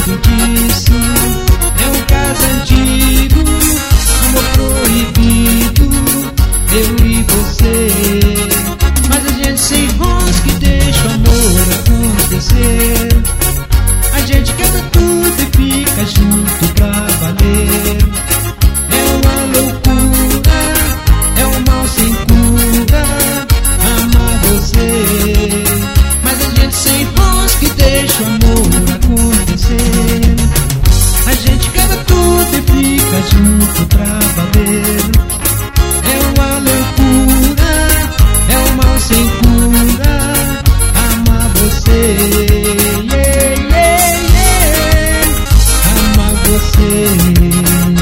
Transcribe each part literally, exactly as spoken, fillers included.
sabendo disso. É um caso antigo, amor proibido, eu e você. Mas a gente se enrosca e deixa o amor acontecer. A gente quebra tudo e fica junto pra valer. É uma loucura, é um mal sem cura, amar você. Mas a gente se enrosca e deixa o amor acontecer. A gente quebra tudo e fica junto pra valer. É uma loucura, é um mal sem cura, amar você. Yeah, yeah, yeah. Amar você.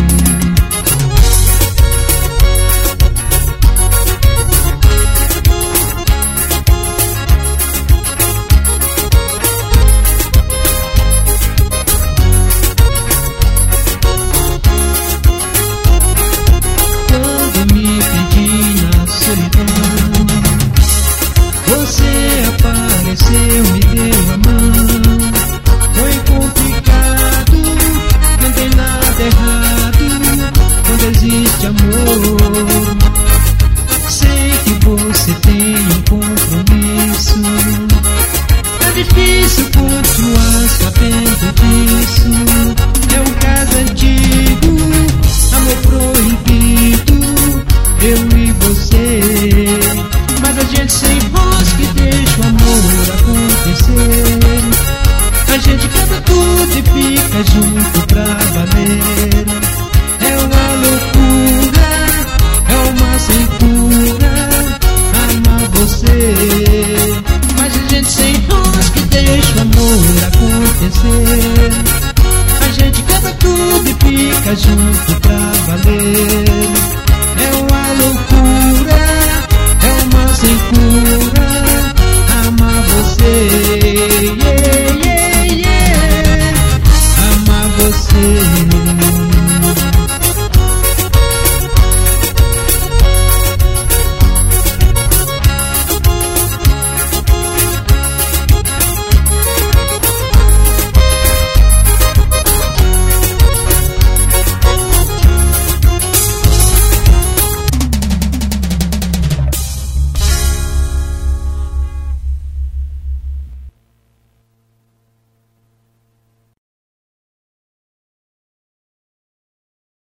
Apareceu, me deu a mão. Foi complicado, não tem nada errado quando existe amor. Sei que você tem um compromisso. É difícil continuar sabendo disso. É um caso antigo, amor proibido, eu e você. Mas a gente se enrosca e deixa o amor acontecer. A gente quebra tudo e fica junto pra valer. É uma loucura, é uma sem cura, amar você. Mas a gente se enrosca e deixa o amor acontecer. A gente quebra tudo e fica junto pra valer.